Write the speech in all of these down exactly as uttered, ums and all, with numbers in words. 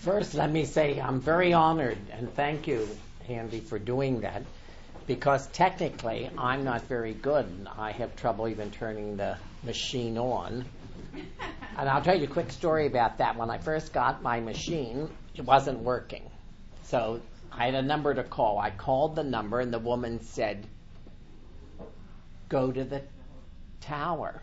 First, let me say I'm very honored and thank you, Andy, for doing that, because technically I'm not very good. I have trouble even turning the machine on. And I'll tell you a quick story about that. When I first got my machine, it wasn't working. So I had a number to call. I called the number, and the woman said, "Go to the tower."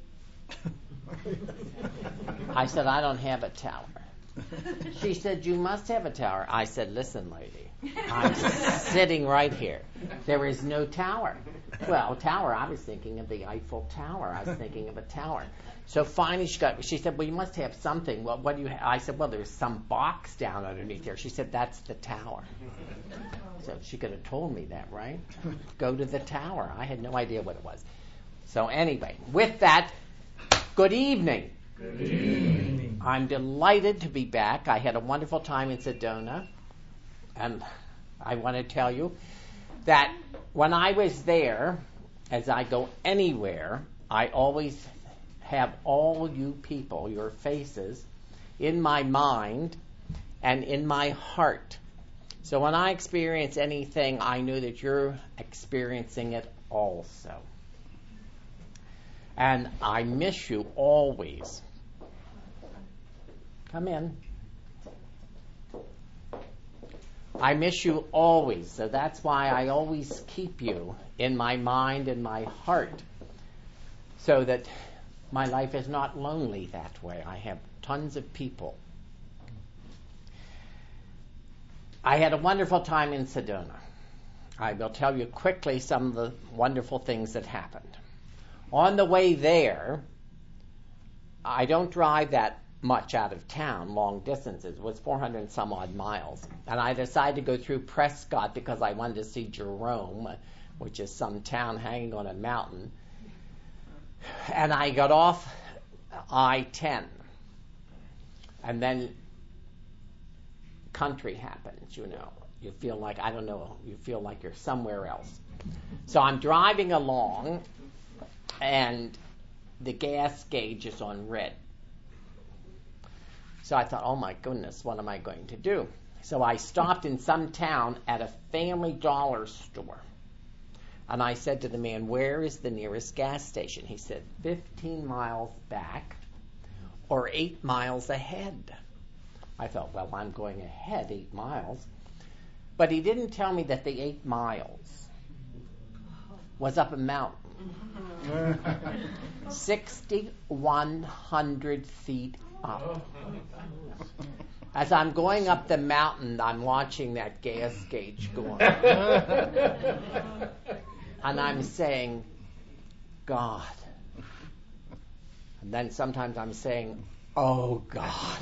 I said, "I don't have a tower." She said, "You must have a tower." I said, "Listen, lady, I'm sitting right here. There is no tower." Well, tower, I was thinking of the Eiffel Tower. I was thinking of a tower. So finally she got, she said, "Well, you must have something." Well, what do you have? I said, "Well, there's some box down underneath there." She said, "That's the tower." So she could have told me that, right? Go to the tower. I had no idea what it was. So anyway, with that, good evening. Good evening. I'm delighted to be back. I had a wonderful time in Sedona. And I want to tell you that when I was there, as I go anywhere, I always have all you people, your faces, in my mind and in my heart. So when I experience anything, I know that you're experiencing it also. And I miss you always. Come in. I miss you always, so that's why I always keep you in my mind and my heart, so that my life is not lonely that way. I have tons of people. I had a wonderful time in Sedona. I will tell you quickly some of the wonderful things that happened. On the way there, I don't drive that much out of town, long distances. It was four hundred and some odd miles. And I decided to go through Prescott because I wanted to see Jerome, which is some town hanging on a mountain. And I got off I ten. And then country happens, you know. You feel like, I don't know, you feel like you're somewhere else. So I'm driving along, and the gas gauge is on red. So I thought, oh my goodness, what am I going to do? So I stopped in some town at a Family Dollar store. And I said to the man, "Where is the nearest gas station?" He said, fifteen miles back or eight miles ahead. I thought, well, I'm going ahead eight miles. But he didn't tell me that the eight miles was up a mountain. sixty-one hundred feet up. As I'm going up the mountain, I'm watching that gas gauge go on. And I'm saying, God. And then sometimes I'm saying, oh, God.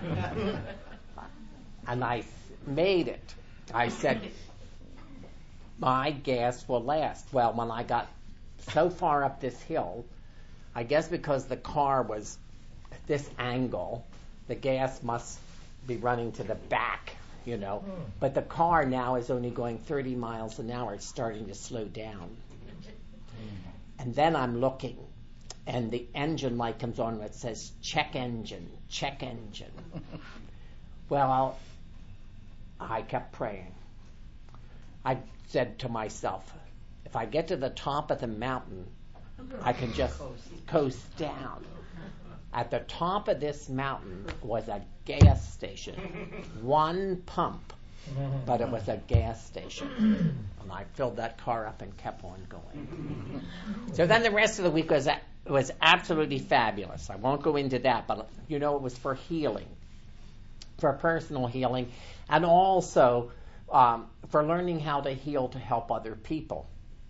And I made it. I said, my gas will last. Well, when I got so far up this hill, I guess because the car was at this angle, the gas must be running to the back, you know. Mm. But the car now is only going thirty miles an hour. It's starting to slow down. Mm. And then I'm looking, and the engine light comes on and it says, check engine, check engine. Well, I'll, I kept praying. I said to myself, if I get to the top of the mountain, I can just coast down. At the top of this mountain was a gas station. One pump, but it was a gas station. And I filled that car up and kept on going. So then the rest of the week was was absolutely fabulous. I won't go into that, but you know, it was for healing, for personal healing, and also um, for learning how to heal to help other people.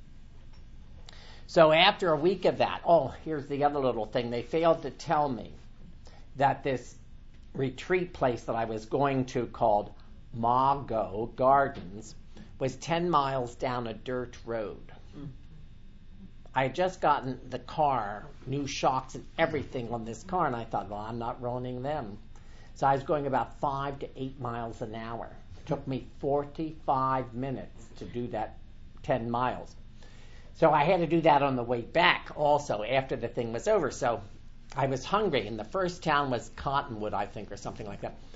So after a week of that, oh, here's the other little thing. They failed to tell me that this retreat place that I was going to, called Mago Gardens, was ten miles down a dirt road. Mm. I had just gotten the car, new shocks and everything on this car, and I thought, well, I'm not ruining them. So I was going about five to eight miles an hour. It took me forty-five minutes to do that ten miles. So I had to do that on the way back also after the thing was over. So I was hungry, and the first town was Cottonwood, I think, or something like that.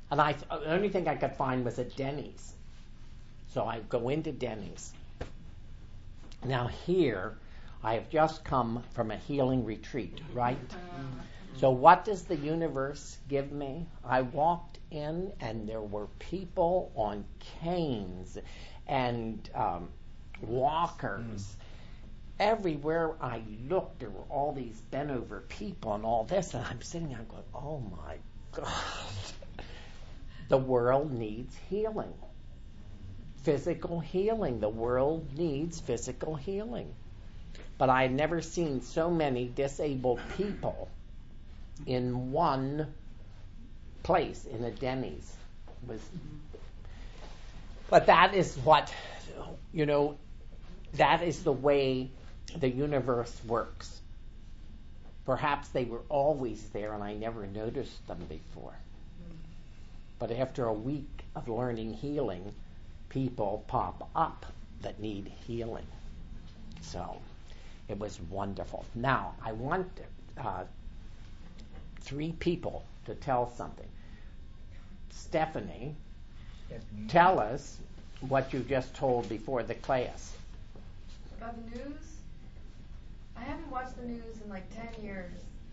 And I, the only thing I could find was at Denny's. So I go into Denny's. Now here, I have just come from a healing retreat, right? So what does the universe give me? I walked in and there were people on canes and um, walkers. Mm. Everywhere I looked, there were all these bent over people and all this, and I'm sitting there going, oh my God. The world needs healing. Physical healing. The world needs physical healing. But I had never seen so many disabled people in one place, in a Denny's. It was, but that is what, you know, that is the way the universe works. Perhaps they were always there and I never noticed them before. But after a week of learning healing, people pop up that need healing. So it was wonderful. Now, I want uh, three people to tell something. Stephanie, Stephanie, tell us what you just told before the class. About the news? I haven't watched the news in like ten years.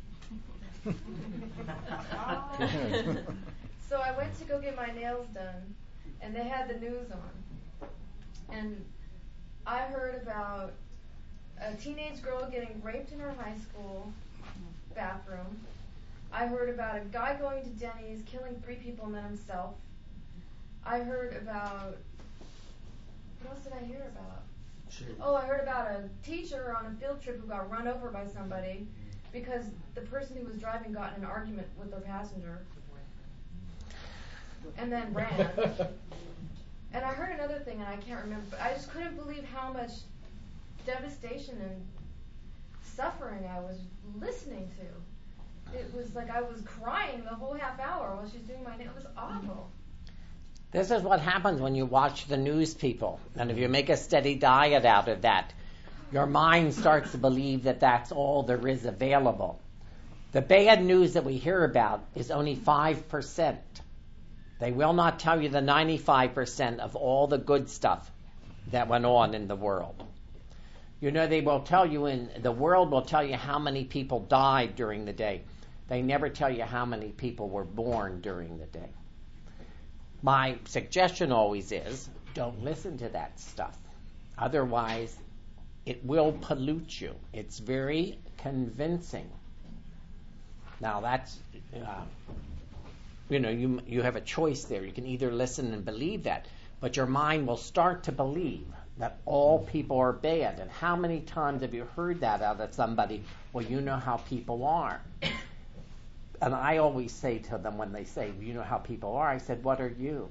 So I went to go get my nails done, and they had the news on. And I heard about a teenage girl getting raped in her high school bathroom. I heard about a guy going to Denny's, killing three people and then himself. I heard about... What else did I hear about? Sure. Oh, I heard about a teacher on a field trip who got run over by somebody because the person who was driving got in an argument with their passenger and then ran. And I heard another thing, and I can't remember, but I just couldn't believe how much devastation and suffering I was listening to. It was like I was crying the whole half hour while she's doing my nails. It was awful. This is what happens when you watch the news, people. And if you make a steady diet out of that, your mind starts to believe that that's all there is available. The bad news that we hear about is only five percent. They will not tell you the ninety-five percent of all the good stuff that went on in the world. You know, they will tell you in the world will tell you how many people died during the day. They never tell you how many people were born during the day. My suggestion always is, don't listen to that stuff. Otherwise, it will pollute you. It's very convincing. Now, that's, uh, you know, you you have a choice there. You can either listen and believe that, but your mind will start to believe that all people are bad. And how many times have you heard that out of somebody? Well, you know how people are. And I always say to them when they say, you know how people are, I said, what are you?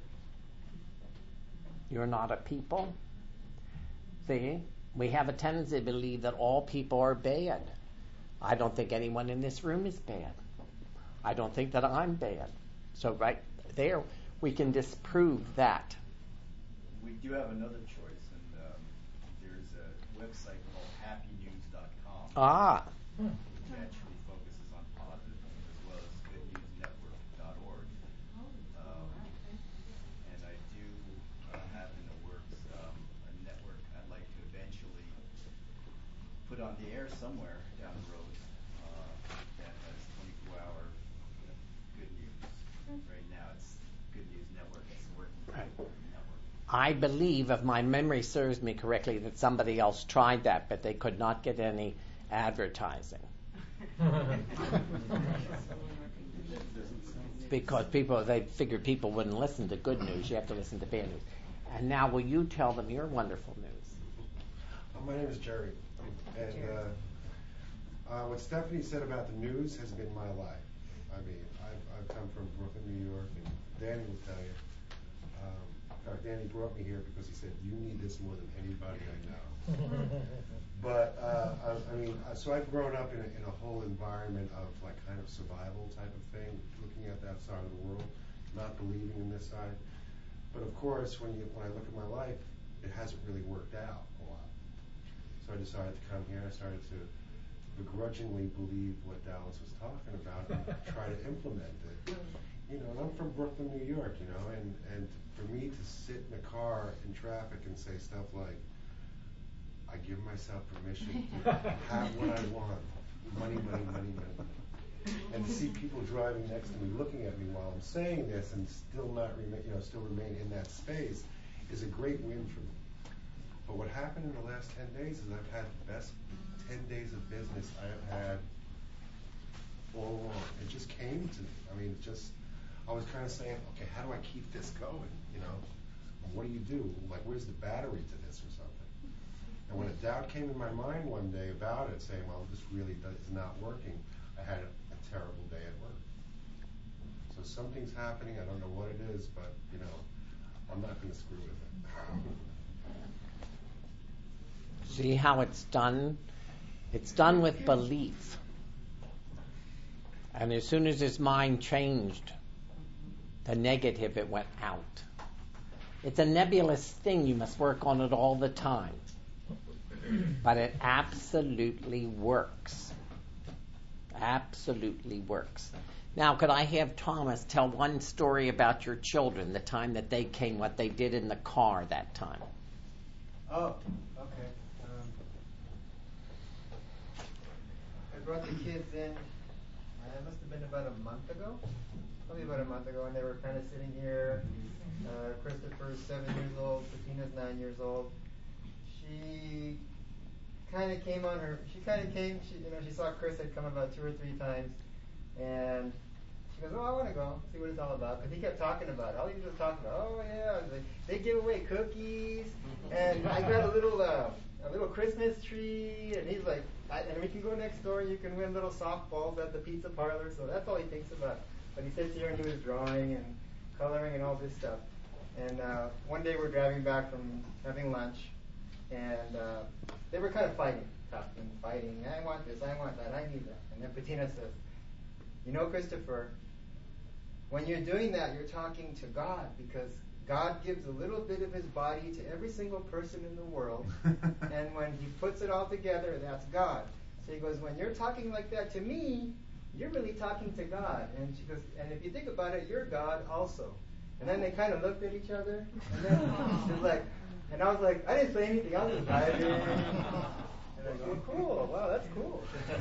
You're not a people? See, we have a tendency to believe that all people are bad. I don't think anyone in this room is bad. I don't think that I'm bad. So right there, we can disprove that. We do have another choice, and um, there's a website called happy news dot com. Ah. Hmm. Which actually focuses on positive, as well as good news network dot org. Um, and I do uh, have in the works um, a network I'd like to eventually put on the air somewhere down the road uh, that has twenty-four hour good news. Right now it's Good News Network. It's the working right. network. I believe, if my memory serves me correctly, that somebody else tried that, but they could not get any advertising. Because people, they figured people wouldn't listen to good news. You have to listen to bad news. And now will you tell them your wonderful news? Uh, my name is Jerry. And uh, uh, what Stephanie said about the news has been my life. I mean, I've, I've come from Brooklyn, New York, and Danny will tell you. Um, in fact, Danny brought me here because he said, you need this more than anybody I know. But, uh, I, I mean, so I've grown up in a, in a whole environment of like kind of survival type of thing, looking at that side of the world, not believing in this side. But of course, when you when I look at my life, it hasn't really worked out a lot. So I decided to come here. I started to begrudgingly believe what Dallas was talking about and try to implement it. you know, and I'm from Brooklyn, New York, you know, and, and for me to sit in a car in traffic and say stuff like, I give myself permission to have what I want, money, money, money, money, money. And to see people driving next to me, looking at me while I'm saying this and still not remain, you know, still remain in that space is a great win for me. But what happened in the last ten days is I've had the best ten days of business I have had all along. It just came to me. I mean, it just, I was kind of saying, okay, how do I keep this going, you know? What do you do? Like, where's the battery to this or something? And when a doubt came in my mind one day about it, saying, well, this really does, is not working, I had a, a terrible day at work. So something's happening, I don't know what it is, but, you know, I'm not going to screw with it. See how it's done? It's done with belief. And as soon as his mind changed, the negative, it went out. It's a nebulous thing. You must work on it all the time. But it absolutely works. Absolutely works. Now, could I have Thomas tell one story about your children, the time that they came, what they did in the car that time? Oh, okay. Um, I brought the kids in, uh, it must have been about a month ago, probably about a month ago, and they were kind of sitting here. Uh, Christopher's seven years old, Christina's nine years old. She kind of came on her, she kind of came, she, you know, she saw Chris had come about two or three times, and she goes, oh, I want to go, see what it's all about. Because he kept talking about it. All he was talking about, oh, yeah, like, they give away cookies, and I got a little uh, a little Christmas tree, and he's like, I, and we can go next door, and you can win little softballs at the pizza parlor, so that's all he thinks about. But he sits here and doing his drawing and coloring and all this stuff. And uh, one day we're driving back from having lunch, and uh, they were kind of fighting, talking, fighting, I want this, I want that, I need that. And then Bettina says, you know, Christopher, when you're doing that, you're talking to God, because God gives a little bit of his body to every single person in the world, and when he puts it all together, that's God. So he goes, when you're talking like that to me, you're really talking to God. And she goes, and if you think about it, you're God also. And then they kind of looked at each other, and then she was like, and I was like, I didn't say anything, I was just driving. And I go, cool, wow, that's cool.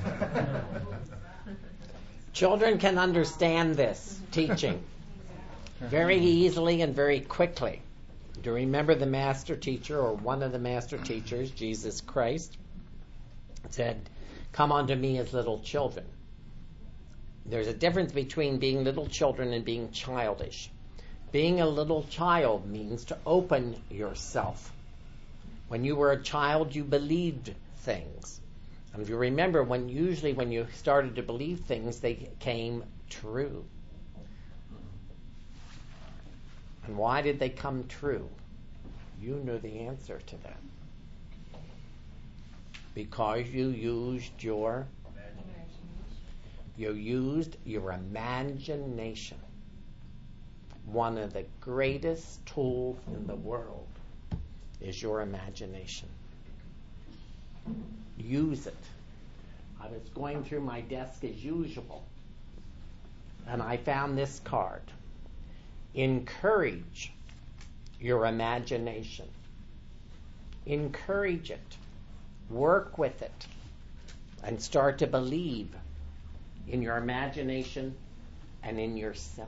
Children can understand this teaching very easily and very quickly. Do you remember the master teacher, or one of the master teachers, Jesus Christ, said, come unto me as little children. There's a difference between being little children and being childish. Being a little child means to open yourself. When you were a child, you believed things. And if you remember, when usually when you started to believe things, they came true. And why did they come true? You knew the answer to that. Because you used your you used your imagination. One of the greatest tools in the world is your imagination. Use it. I was going through my desk as usual, and I found this card. Encourage your imagination. Encourage it. Work with it. And start to believe in your imagination and in yourself.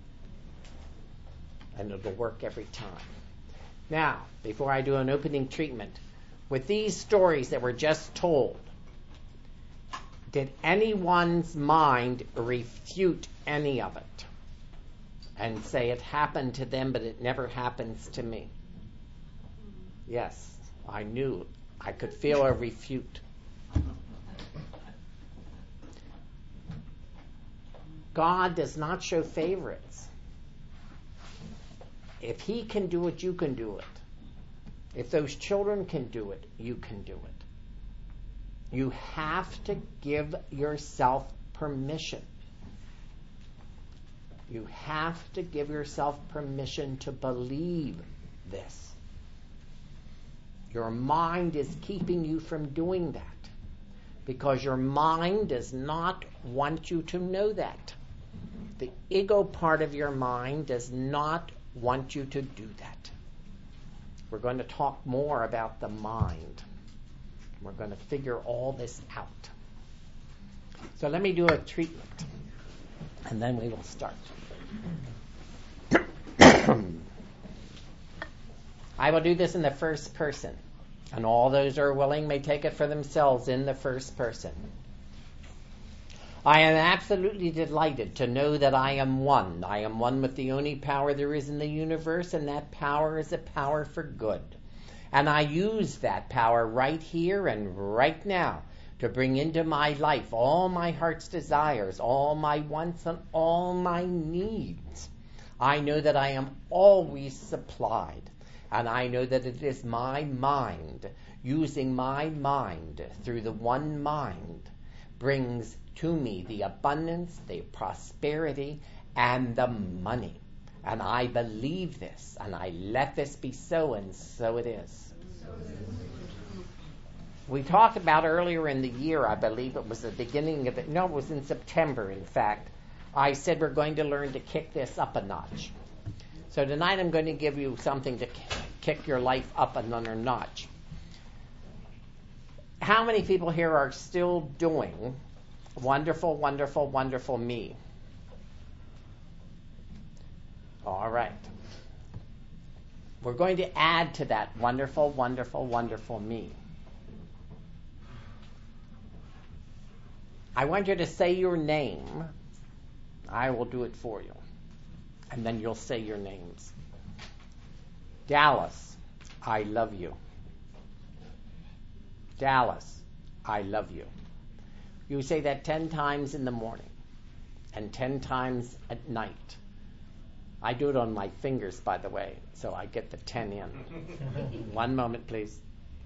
And it'll work every time. Now, before I do an opening treatment, with these stories that were just told, did anyone's mind refute any of it and say it happened to them, but it never happens to me? Yes, I knew. I could feel a refute. God does not show favorites. If he can do it, you can do it. If those children can do it, you can do it. You have to give yourself permission. You have to give yourself permission to believe this. Your mind is keeping you from doing that because your mind does not want you to know that. The ego part of your mind does not want you to do that. We're going to talk more about the mind. We're going to figure all this out. So let me do a treatment, and then we will start. I will do this in the first person, and all those who are willing may take it for themselves in the first person. I am absolutely delighted to know that I am one. I am one with the only power there is in the universe, and that power is a power for good. And I use that power right here and right now to bring into my life all my heart's desires, all my wants, and all my needs. I know that I am always supplied, and I know that it is my mind, using my mind through the one mind, brings to me the abundance, the prosperity, and the money. And I believe this, and I let this be so, and so it is. We talked about earlier in the year, I believe it was the beginning of it, no, it was in September, in fact, I said we're going to learn to kick this up a notch. So tonight I'm going to give you something to kick your life up another notch. How many people here are still doing wonderful, wonderful, wonderful me? All right. We're going to add to that wonderful, wonderful, wonderful me. I want you to say your name. I will do it for you. And then you'll say your names. Dallas, I love you. Dallas, I love you. You say that ten times in the morning and ten times at night. I do it on my fingers, by the way, so I get the ten in. One moment, please.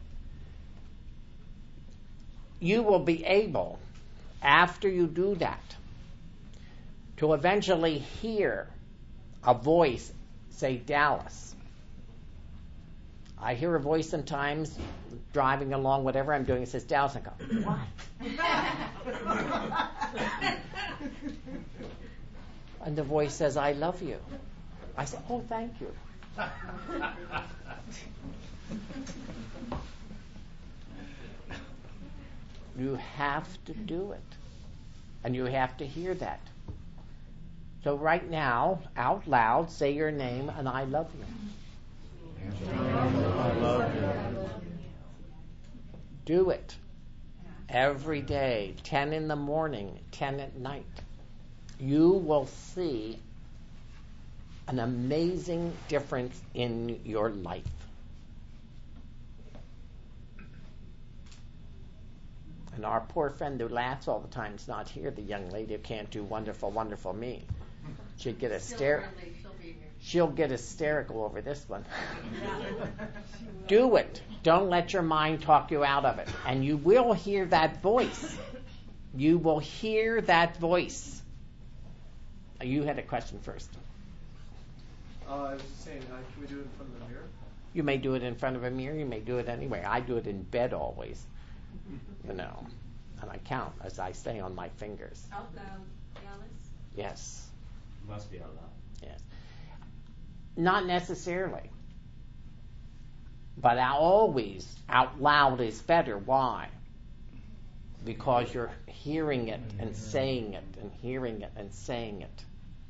You will be able, after you do that, to eventually hear a voice say, Dallas. I hear a voice sometimes driving along, whatever I'm doing, it says, Dallas. I go, what? And the voice says, I love you. I say, oh, thank you. You have to do it. And you have to hear that. So right now, out loud, say your name, and I love you. I love you. Do it. Every day, ten in the morning, ten at night. You will see an amazing difference in your life. And our poor friend who laughs all the time is not here, the young lady who can't do wonderful, wonderful me. She'd get hysterical. She'll get hysterical over this one. Do it. Don't let your mind talk you out of it. And you will hear that voice. You will hear that voice. You had a question first. Uh, I was just saying, uh, can we do it in front of the mirror? You may do it in front of a mirror. You may do it anyway. I do it in bed always. You know. And I count, as I say, on my fingers. Out loud, Dallas? Yes. Must be out loud. Yes. Not necessarily. But always out loud is better. Why? Because you're hearing it and saying it and hearing it and saying it.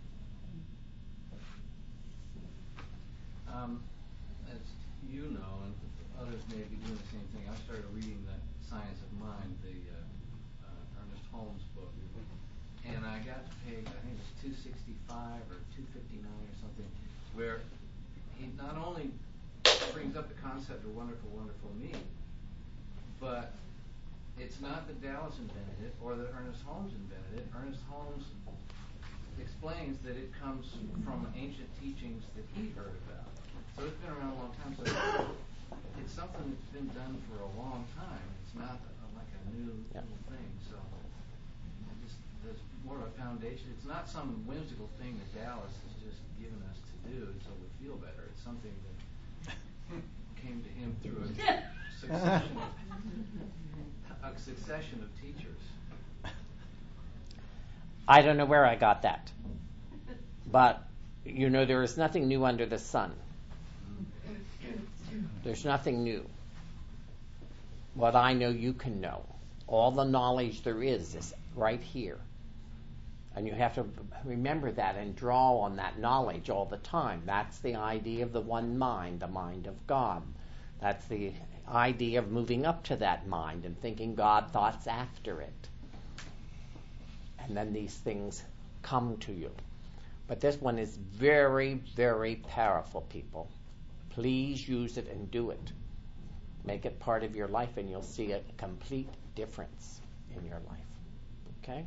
Um, as you know, and others may be doing the same thing, I started reading the Science of Mind, the uh, uh, Ernest Holmes book, and I got to page, I think it was two sixty-five or two fifty-nine or something, where he not only brings up the concept of wonderful, wonderful me, but it's not that Dallas invented it or that Ernest Holmes invented it. Ernest Holmes explains that it comes from ancient teachings that he heard about. So it's been around a long time. So it's something that's been done for a long time. It's not a, like a new Yep. little thing. So just, there's more of a foundation. It's not some whimsical thing that Dallas has just given us to do so we feel better. It's something that came to him through a succession of, a succession of teachers. I don't know where I got that. But, you know, there is nothing new under the sun. There's nothing new. What I know, you can know. All the knowledge there is is right here. And you have to remember that and draw on that knowledge all the time. That's the idea of the one mind, the mind of God. That's the idea of moving up to that mind and thinking God thoughts after it. And then these things come to you. But this one is very, very powerful, people. Please use it and do it. Make it part of your life and you'll see a complete difference in your life. Okay?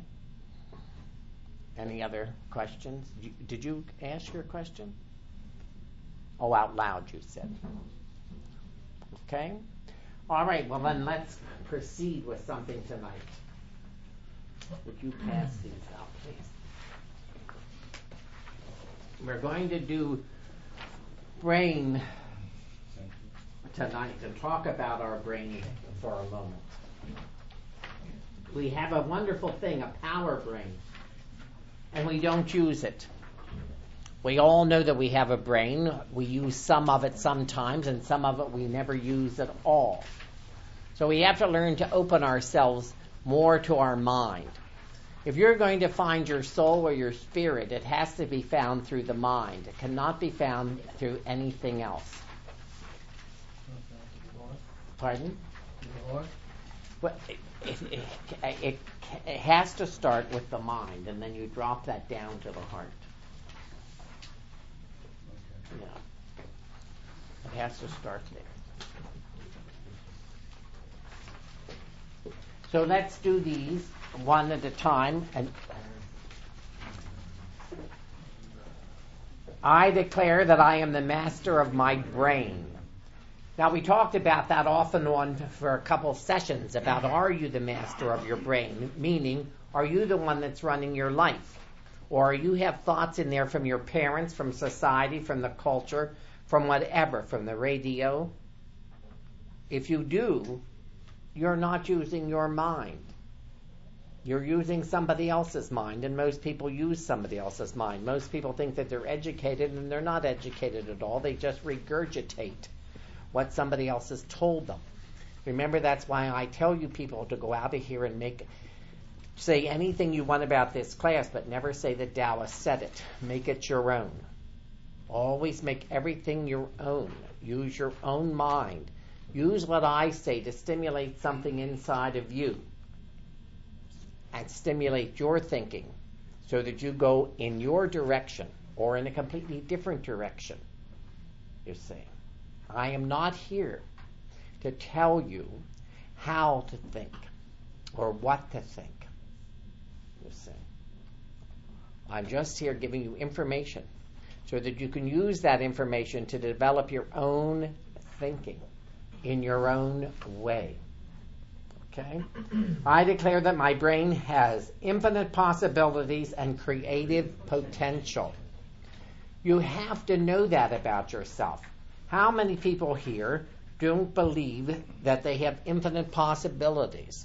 Any other questions? Did you ask your question? Oh, out loud you said. Okay? All right, well then let's proceed with something tonight. Would you pass these out, please? We're going to do brain tonight and talk about our brain for a moment. We have a wonderful thing, a power brain, and we don't use it. We all know that we have a brain. We use some of it sometimes, and some of it we never use at all. So we have to learn to open ourselves more to our mind. If you're going to find your soul or your spirit, it has to be found through the mind. It cannot be found through anything else. Pardon? Well, it, it, it, it, it has to start with the mind, and then you drop that down to the heart. Yeah. It has to start there. So let's do these one at a time. And I declare that I am the master of my brain. Now, we talked about that off and on for a couple sessions about, are you the master of your brain? Meaning, are you the one that's running your life? Or you have thoughts in there from your parents, from society, from the culture, from whatever, from the radio? If you do, you're not using your mind. You're using somebody else's mind, and most people use somebody else's mind. Most people think that they're educated, and they're not educated at all. They just regurgitate what somebody else has told them. Remember, that's why I tell you people to go out of here and make, say anything you want about this class, but never say that Dallas said it. Make it your own. Always make everything your own. Use your own mind. Use what I say to stimulate something inside of you and stimulate your thinking so that you go in your direction or in a completely different direction, you see. I am not here to tell you how to think or what to think, you see. I'm just here giving you information so that you can use that information to develop your own thinking in your own way. Okay? I declare that my brain has infinite possibilities and creative potential. You have to know that about yourself. How many people here don't believe that they have infinite possibilities?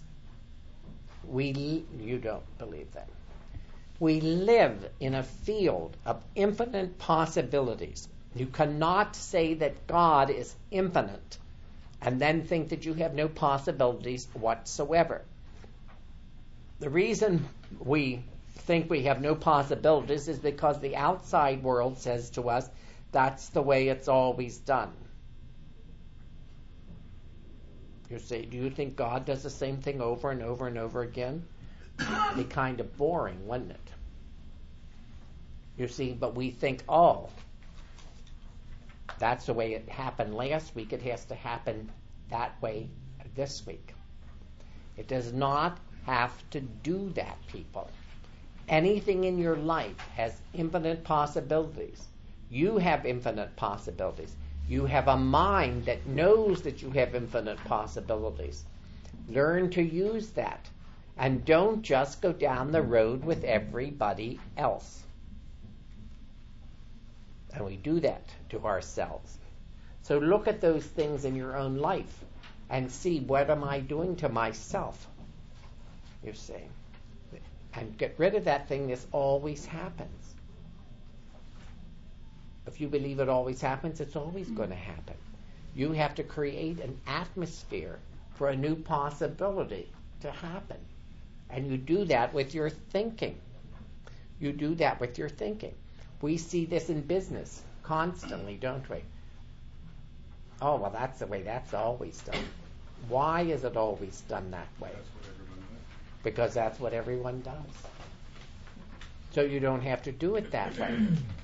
We, you don't believe that. We live in a field of infinite possibilities. You cannot say that God is infinite and then think that you have no possibilities whatsoever. The reason we think we have no possibilities is because the outside world says to us, that's the way it's always done. You say, do you think God does the same thing over and over and over again? It'd be kind of boring, wouldn't it? You see, but we think, oh, that's the way it happened last week. It has to happen that way this week. It does not have to do that, people. Anything in your life has infinite possibilities. You have infinite possibilities. You have a mind that knows that you have infinite possibilities. Learn to use that. And don't just go down the road with everybody else. And we do that to ourselves. So look at those things in your own life and see, what am I doing to myself? You see. And get rid of that thing. This always happens. If you believe it always happens, it's always going to happen. You have to create an atmosphere for a new possibility to happen. And you do that with your thinking. You do that with your thinking. We see this in business constantly, don't we? Oh, well, that's the way that's always done. Why is it always done that way? That's what everyone does. Because that's what everyone does. So you don't have to do it that way.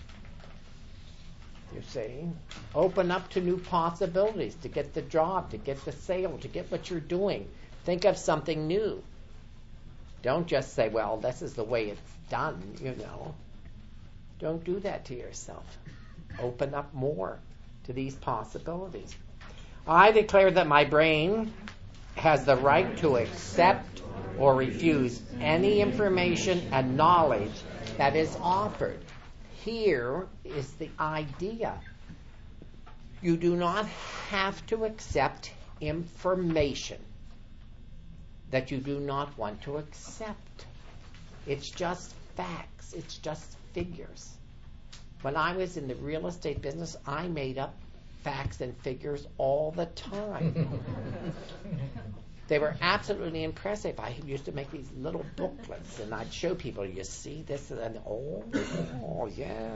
You see? Open up to new possibilities, to get the job, to get the sale, to get what you're doing. Think of something new. Don't just say, well, this is the way it's done, you know. Don't do that to yourself. Open up more to these possibilities. I declare that my brain has the right to accept or refuse any information and knowledge that is offered. Here is the idea. You do not have to accept information that you do not want to accept. It's just facts. It's just figures. When I was in the real estate business, I made up facts and figures all the time. They were absolutely impressive. I used to make these little booklets, and I'd show people, you see this, and oh, oh yeah.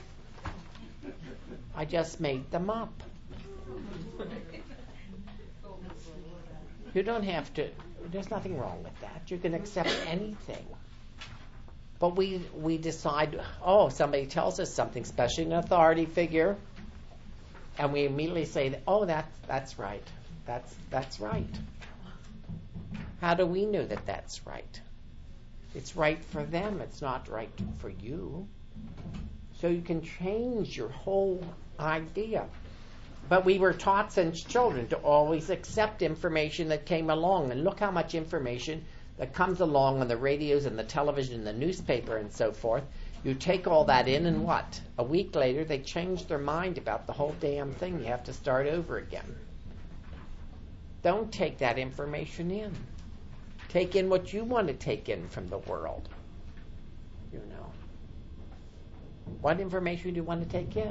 I just made them up. You don't have to, there's nothing wrong with that. You can accept anything. But we we decide, oh, somebody tells us something, especially an authority figure, and we immediately say, oh, that's that's right. That's that's right. How do we know that that's right? It's right for them. It's not right for you. So you can change your whole idea. But we were taught since children to always accept information that came along. And look how much information that comes along on the radios and the television and the newspaper and so forth. You take all that in, and what? A week later, they change their mind about the whole damn thing. You have to start over again. Don't take that information in. Take in what you want to take in from the world. You know. What information do you want to take in?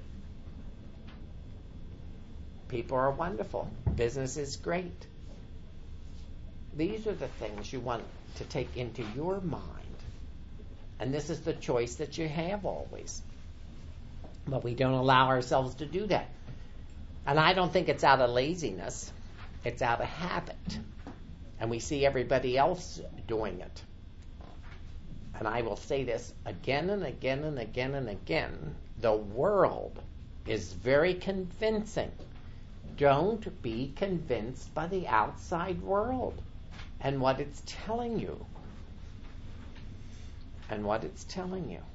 People are wonderful. Business is great. These are the things you want to take into your mind. And this is the choice that you have always. But we don't allow ourselves to do that. And I don't think it's out of laziness. It's out of habit. And we see everybody else doing it. And I will say this again and again and again and again. The world is very convincing. Don't be convinced by the outside world and what it's telling you. And what it's telling you.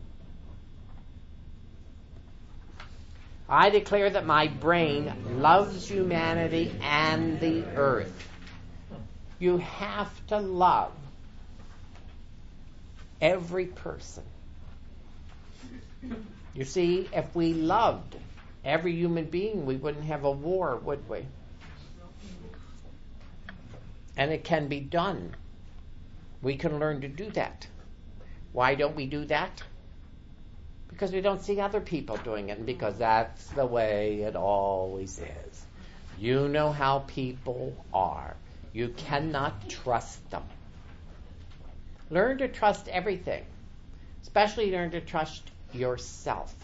I declare that my brain loves humanity and the earth. You have to love every person. You see, if we loved every human being, we wouldn't have a war, would we? And it can be done. We can learn to do that. Why don't we do that? Because we don't see other people doing it, and because that's the way it always is. You know how people are. You cannot trust them. Learn to trust everything. Especially learn to trust yourself.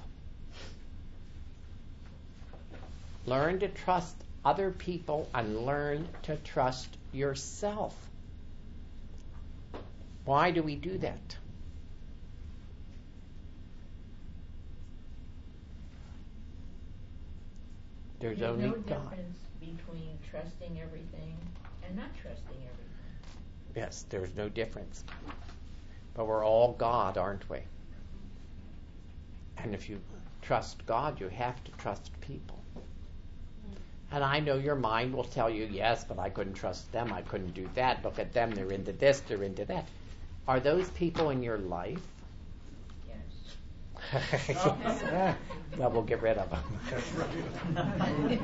Learn to trust other people and learn to trust yourself. Why do we do that? There's, There's only no God. difference between trusting everything and not trusting everything. Yes, there's no difference. But we're all God, aren't we? And if you trust God, you have to trust people. And I know your mind will tell you, yes, but I couldn't trust them, I couldn't do that. Look at them, they're into this, they're into that. Are those people in your life? Yes. Well, we'll get rid of them.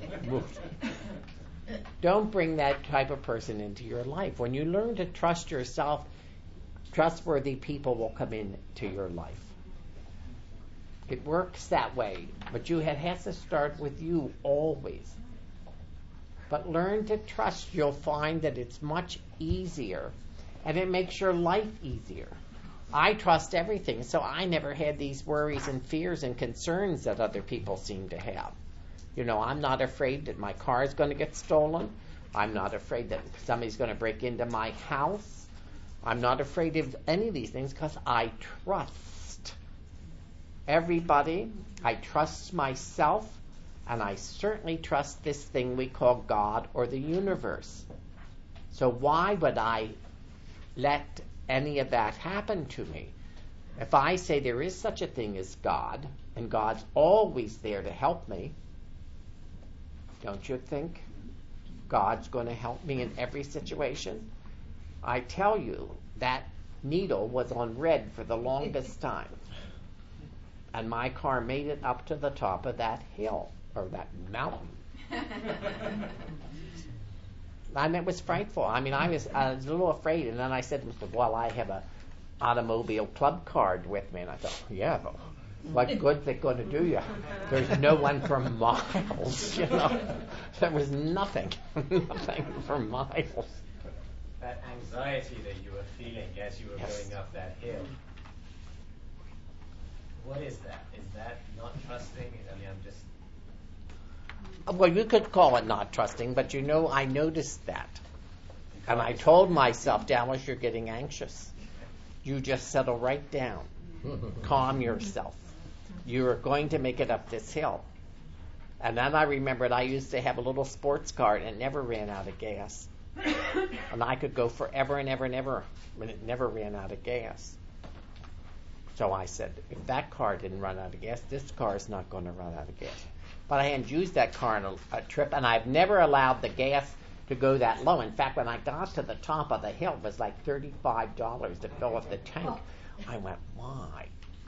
Don't bring that type of person into your life. When you learn to trust yourself, trustworthy people will come into your life. It works that way. But you it has to start with you always. But learn to trust. You'll find that it's much easier, and it makes your life easier. I trust everything, so I never had these worries and fears and concerns that other people seem to have. You know, I'm not afraid that my car is going to get stolen. I'm not afraid that somebody's going to break into my house. I'm not afraid of any of these things because I trust everybody. I trust myself, and I certainly trust this thing we call God or the universe. So why would I let any of that happen to me? If I say there is such a thing as God, and God's always there to help me, don't you think God's going to help me in every situation? I tell you, that needle was on red for the longest time. And my car made it up to the top of that hill, or that mountain. I mean, it was frightful. I mean, I was, I was a little afraid. And then I said to myself, well, I have a automobile club card with me. And I thought, yeah, but what good's it going to do you? There's no one for miles, you know. There was nothing, nothing for miles. That anxiety that you were feeling as you were Yes. going up that hill, what is that? Is that not trusting? I mean, I'm just... Well, you could call it not trusting, but you know, I noticed that. And I told myself, Dallas, you're getting anxious. You just settle right down. Calm yourself. You're going to make it up this hill. And then I remembered I used to have a little sports car, and it never ran out of gas. And I could go forever and ever and ever, and it never ran out of gas. So I said, if that car didn't run out of gas, this car is not going to run out of gas. But I hadn't used that car on a, a trip, and I've never allowed the gas to go that low. In fact, when I got to the top of the hill, it was like thirty-five dollars to fill up the tank. I went, why?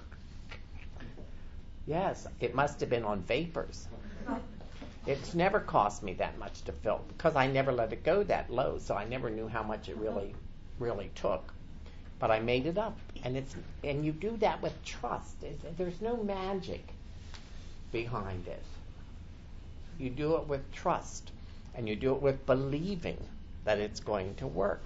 Yes, it must have been on vapors. It's never cost me that much to fill because I never let it go that low, so I never knew how much it really, really took. But I made it up, and it's and you do that with trust. It's, there's no magic behind it. You do it with trust, and you do it with believing that it's going to work.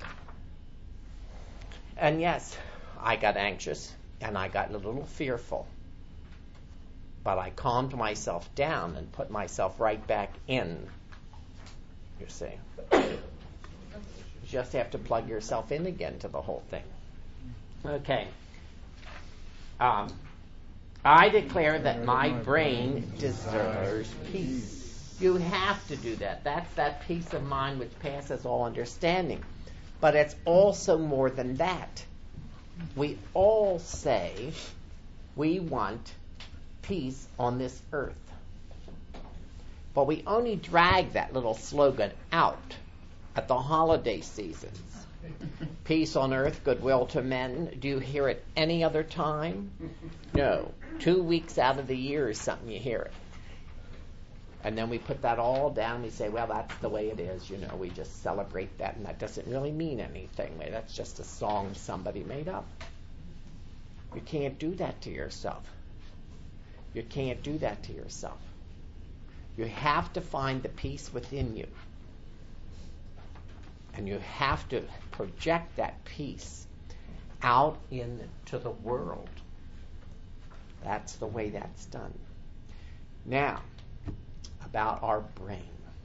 And yes, I got anxious, and I got a little fearful. But I calmed myself down and put myself right back in, you see. You just have to plug yourself in again to the whole thing. Okay. Um, I declare that my brain deserves peace. You have to do that. That's that peace of mind which passes all understanding. But it's also more than that. We all say we want peace on this earth. But we only drag that little slogan out at the holiday seasons. Peace on earth, goodwill to men. Do you hear it any other time? No. Two weeks out of the year is something you hear it. And then we put that all down. We say, well, that's the way it is. You know, we just celebrate that, and that doesn't really mean anything. That's just a song somebody made up. You can't do that to yourself. You can't do that to yourself. You have to find the peace within you. And you have to project that peace out into the world. That's the way that's done. Now, about our brain.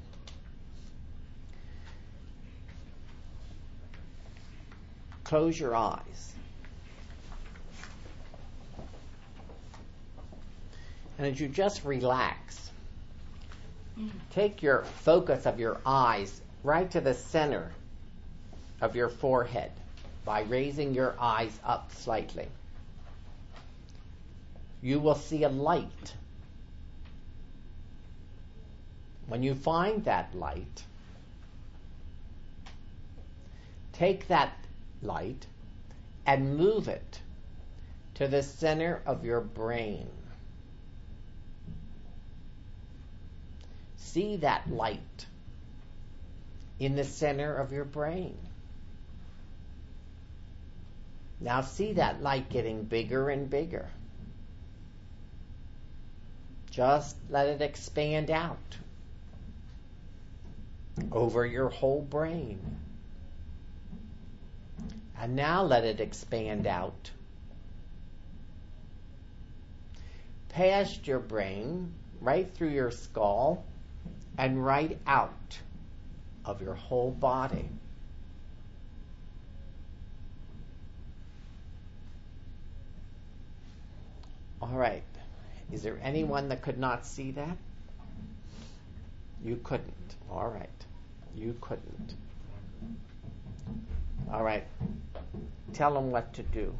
Close your eyes. And as you just relax, take your focus of your eyes right to the center of your forehead by raising your eyes up slightly. You will see a light. When you find that light, take that light and move it to the center of your brain. See that light in the center of your brain. Now see that light getting bigger and bigger. Just let it expand out over your whole brain. And now let it expand out past your brain, right through your skull, and right out of your whole body. All right. Is there anyone that could not see that? You couldn't. All right. You couldn't. All right. Tell them what to do.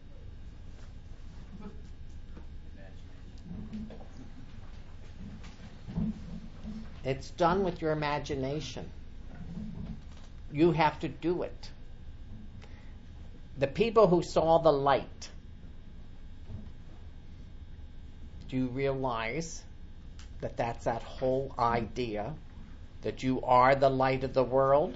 It's done with your imagination. You have to do it. The people who saw the light, do you realize that that's that whole idea that you are the light of the world?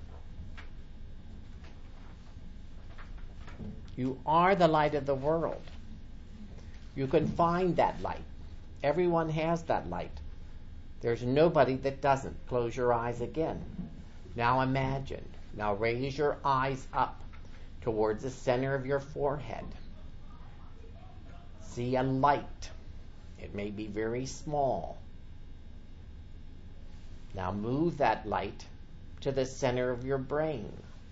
You are the light of the world. You can find that light. Everyone has that light. There's nobody that doesn't. Close your eyes again. Now imagine. Now raise your eyes up towards the center of your forehead. See a light. It may be very small. Now move that light to the center of your brain.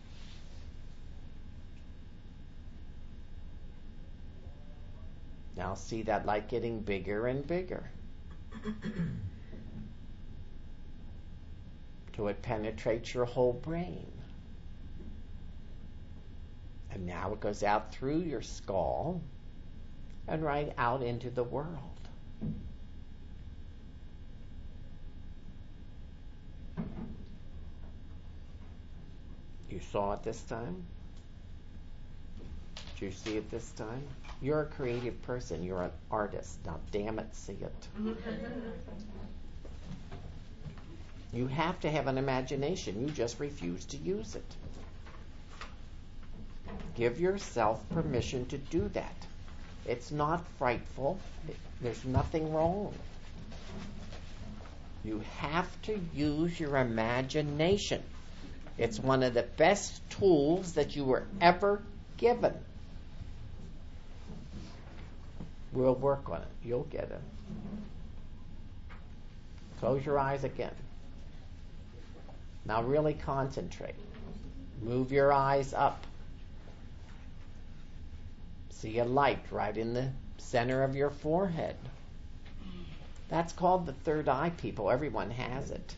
Now see that light getting bigger and bigger. Till it penetrates your whole brain. And now it goes out through your skull and right out into the world. You saw it this time? Did you see it this time? You're a creative person. You're an artist. Now, damn it, see it. You have to have an imagination. You just refuse to use it. Give yourself permission to do that. It's not frightful. It, there's nothing wrong. You have to use your imagination. It's one of the best tools that you were ever given. We'll work on it. You'll get it. Close your eyes again. Now really concentrate. Move your eyes up. See a light right in the center of your forehead. That's called the third eye, people. Everyone has it.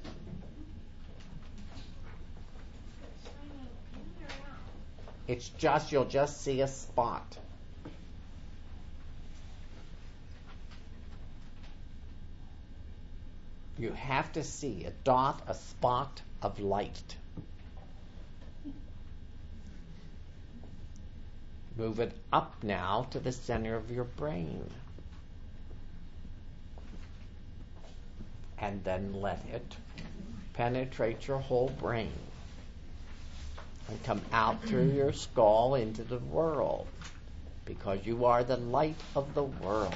It's just, you'll just see a spot. You have to see a dot, a spot of light. Move it up now to the center of your brain. And then let it penetrate your whole brain and come out through your skull into the world, because you are the light of the world.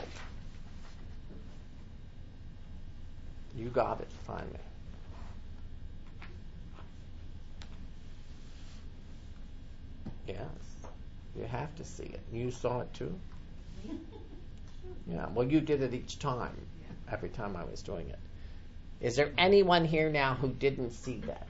You got it, finally. Yes. You have to see it. You saw it too? Yeah. Well, you did it each time. Every time I was doing it. Is there anyone here now who didn't see that?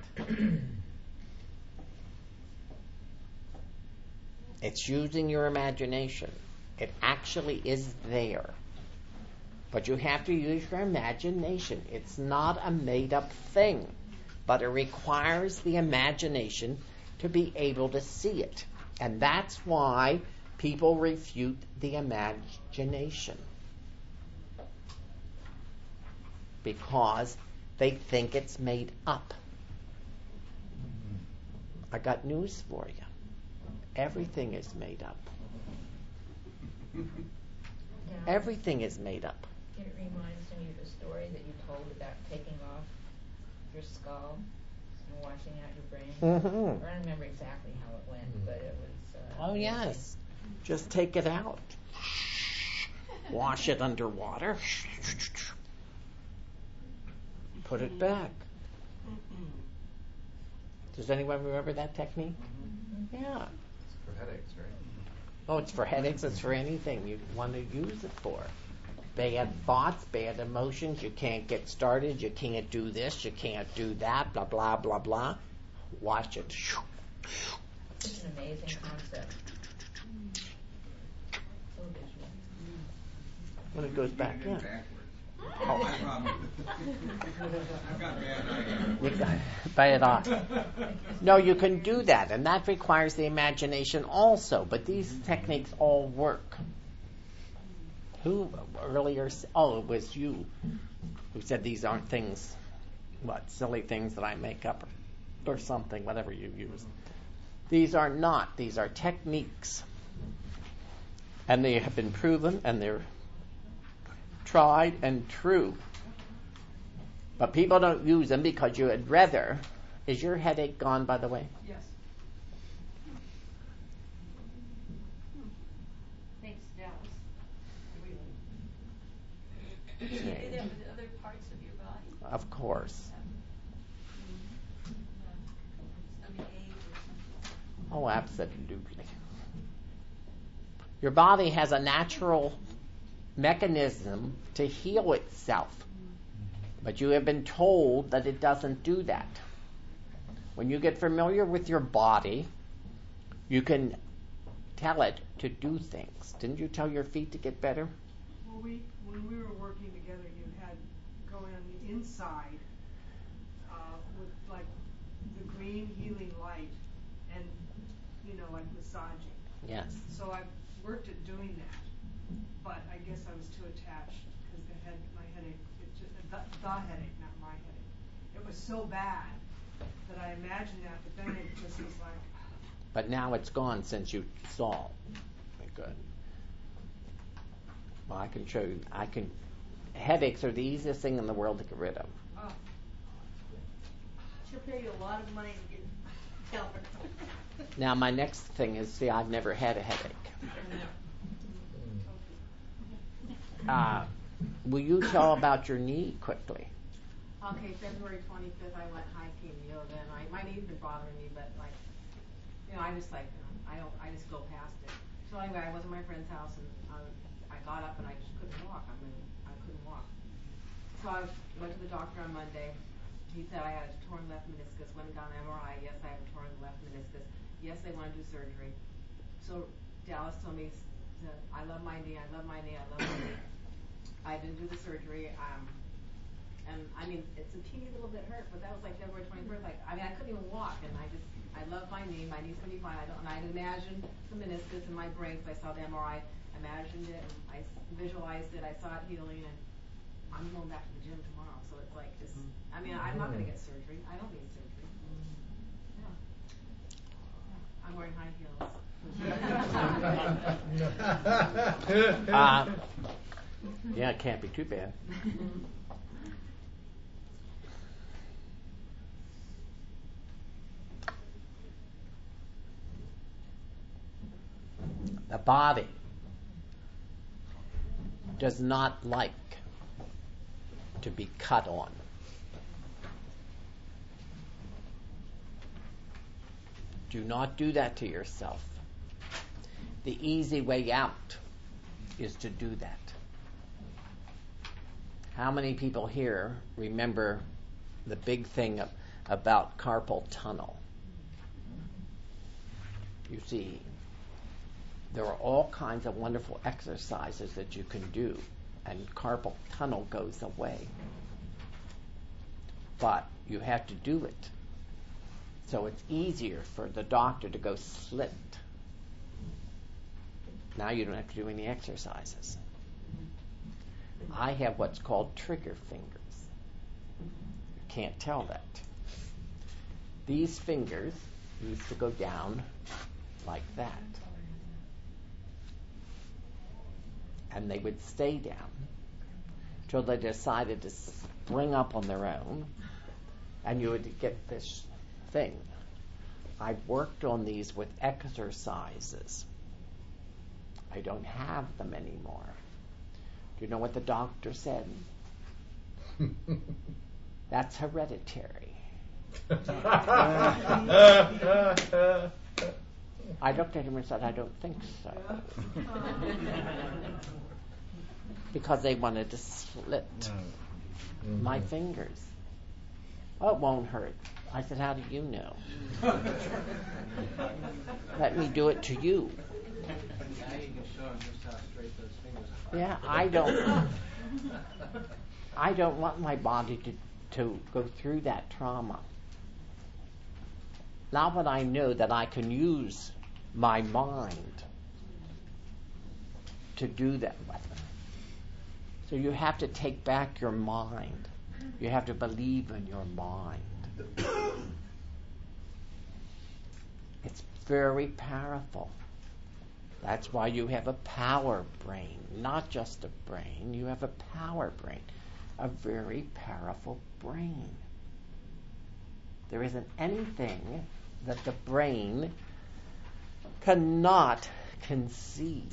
It's using your imagination. It actually is there. But you have to use your imagination. It's not a made-up thing, but it requires the imagination to be able to see it. And that's why people refute the imagination. Because they think it's made up. I got news for you. Everything is made up. Yeah. Everything is made up. It reminds me of the story that you told about taking off your skull and washing out your brain. Mm-hmm. I don't remember exactly how it went, but it was... Uh, Oh, yes. Just take it out. Wash it underwater. put it back. Does anyone remember that technique? Mm-hmm. Yeah. It's for headaches, right? Oh, it's for headaches. It's for anything you want to use it for. Bad thoughts, bad emotions. You can't get started. You can't do this. You can't do that. Blah, blah, blah, blah. Watch it. It's an amazing concept. So visual. When it goes back in. Oh, my problem. I've got bad eyes. You got bad eye. No, you can do that, and that requires the imagination also. But these techniques all work. Who earlier? Oh, it was you who said these aren't things, what, silly things that I make up or, or something, whatever you use. These are not. These are techniques. And they have been proven, and they're tried and true. But people don't use them because you would rather. Is your headache gone, by the way? Yes. Thanks, Dallas. Really. Do you do that with other parts of your body? Of course. Stomach ache or something? Oh, absolutely. Your body has a natural mechanism to heal itself. But you have been told that it doesn't do that. When you get familiar with your body, you can tell it to do things. Didn't you tell your feet to get better? Well, we when we were working together, you had going on the inside uh, with like the green healing light and, you know, like massaging. Yes. So I worked at doing that, but I guess I was too attached because the head, my headache, it just, the, the headache, not my headache. It was so bad that I imagined that, but then it just was like. But now it's gone since you saw. Good. Well, I can show you. I can. Headaches are the easiest thing in the world to get rid of. Oh. She'll pay you a lot of money to get help. Now, my next thing is, see, I've never had a headache. Uh, will you tell about your knee quickly? Okay, February twenty-fifth, I went hiking yoga, and I, my knee's been bothering me, but like, you know, I just like, you know, I don't, I just go past it. So anyway, I was at my friend's house, and um, I got up, and I just couldn't walk. I mean, I couldn't walk. So I went to the doctor on Monday. He said I had a torn left meniscus. Went and got an M R I. Yes, I have a torn left meniscus. Yes, they want to do surgery. So Dallas told me, said, I love my knee. I love my knee. I love my knee. I didn't do the surgery. Um, and I mean, it's a teeny little bit hurt, but that was like February twenty-first. Like, I mean, I couldn't even walk, and I just, I love my knee. My knee's gonna be fine. I don't, and I imagined the meniscus in my brain. So I saw the M R I, imagined it, and I visualized it. I saw it healing, and I'm going back to the gym tomorrow. So it's like this. I mean, I'm not gonna get surgery. I don't need surgery. Yeah. Yeah. I'm wearing high heels. uh, yeah, it can't be too bad. The body does not like to be cut on. Do not do that to yourself. The easy way out is to do that. How many people here remember the big thing about carpal tunnel? You see, there are all kinds of wonderful exercises that you can do, and carpal tunnel goes away. But you have to do it. So it's easier for the doctor to go slit. Now you don't have to do any exercises. I have what's called trigger fingers. You can't tell that. These fingers used to go down like that. And they would stay down until they decided to spring up on their own, and you would get this thing. I've worked on these with exercises. I don't have them anymore. Do you know what the doctor said? That's hereditary. I looked at him and said, I don't think so. Because they wanted to slit mm-hmm. my fingers. Oh, it won't hurt. I said, how do you know? Let me do it to you. Now you can show them just how straight those fingers are. Yeah, I don't. I don't want my body to to go through that trauma. Now that I know that I can use my mind to do that with it. So you have to take back your mind. You have to believe in your mind. It's very powerful. That's why you have a power brain, not just a brain. You have a power brain, a very powerful brain. There isn't anything that the brain cannot conceive.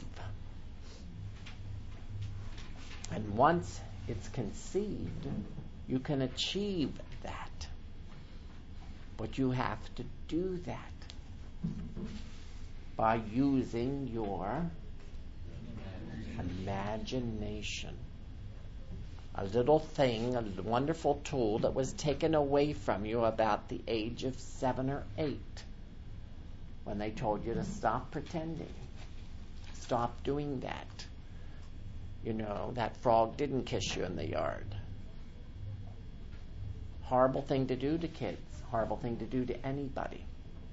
And once it's conceived, you can achieve that. But you have to do that by using your imagination. A little thing, a wonderful tool that was taken away from you about the age of seven or eight when they told you to stop pretending. Stop doing that. You know, that frog didn't kiss you in the yard. Horrible thing to do to kids. Horrible thing to do to anybody.